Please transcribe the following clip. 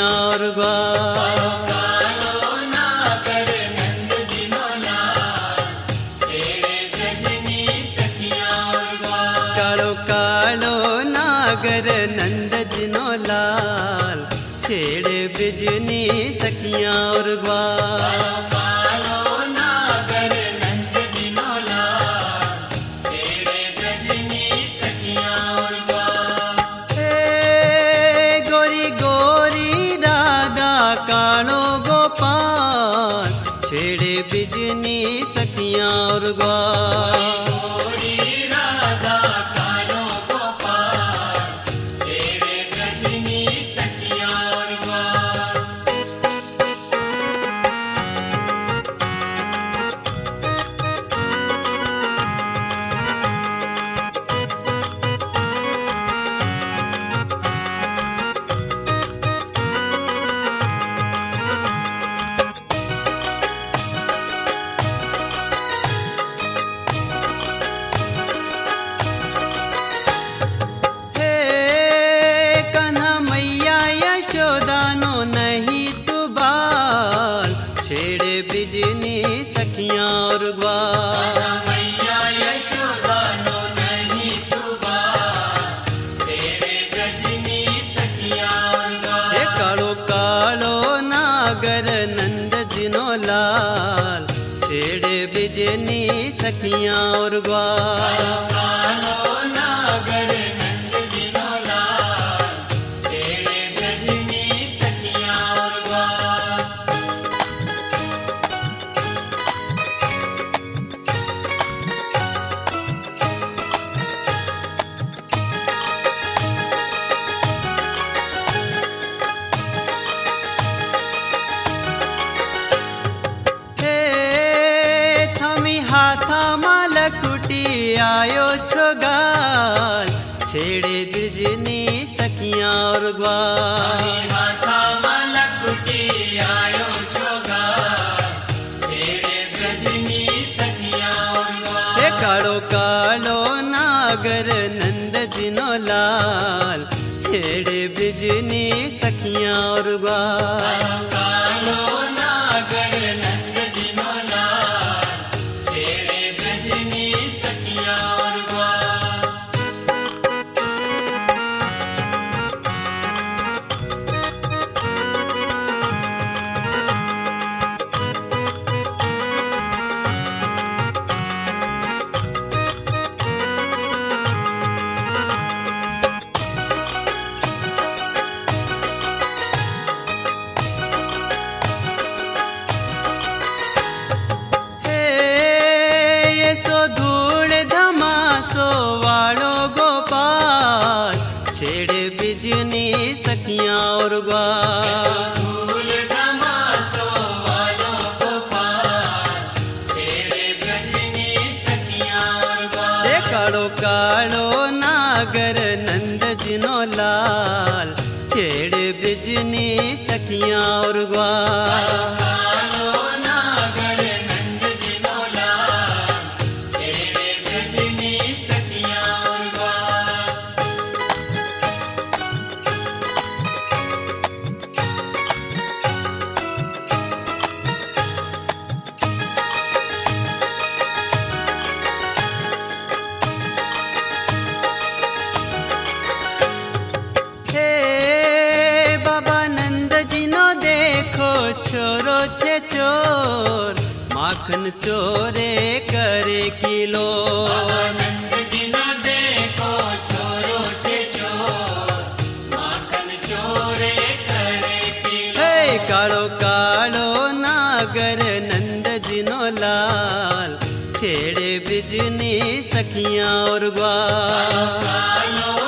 सखियां और ग्वाल। कालो नागर नंद जिनो लाल, छेड़े ब्रजनी सखियां और ग्वाल। कालो कालो नागर नंद जिनो लाल, छेड़े ब्रजनी सखियां और ग्वाल। कालो नागर नंद जिनो लाल, छेड़े ब्रजनी सखियां और ग्वाल। हे गोरी गोरी राधा कालो गोपाल, छेड़े बिजनी सखियां और ग्वाल। गोरी राधा कालो गोपाल, छेड़े ब्रजनी सखियां और ग्वाल। हे कन्हा मैया यशोदानो नहीं तू बाल, छेड़े बिजनी सखियां और ग्वाल। मैया यशोदा नो नहीं तू बाल, छेड़े ब्रजनी सखियां और ग्वाल। हे कालो कालो नागर नंद जिनो लाल, छेड़े बिजनी सखियां और ग्वाल। कालो नागर नंद जिनो लाल, छेड़े ब्रजनी सखियां और ग्वाल। हे थमी हाथा मालकुटी आयो छो गाल, छेड़े बिजनी सखियां और ग्वाल। माथा मलकुटी आयो छोगाल, छेड़े ब्रजनी सखियां और ग्वाल। हे कालो कालो नागर नंद जिनो लाल, छेड़े बिजनी सखियां और ग्वाल। कालो नागर नंद जिनो लाल, छेड़े ब्रजनी सखियां और ग्वाल। हे ये सो धूल धमासो वालो गोपाल, छेड़े बिजनी सखियां और ग्वाल। धूल धमासो वालो गोपाल, छेड़े ब्रजनी सखियां और ग्वाल। हे कालो कालो नागर नंद जिनो लाल, छेड़े बिजनी सखियां और ग्वाल। कालो नागर नंद जिनो लाल, छेड़े ब्रजनी सखियां और ग्वाल। हे बाबा नंद जिनो देखो छोरो छे चोर, माखन चोरे करे किलो। नंद जिनो देखो छोरो छे चोर, माखन चोरे करे किलो। हे कालो कालो नागर नंद जिनो लाल, छेड़े बिजनी सखियां और ग्वाल। कालो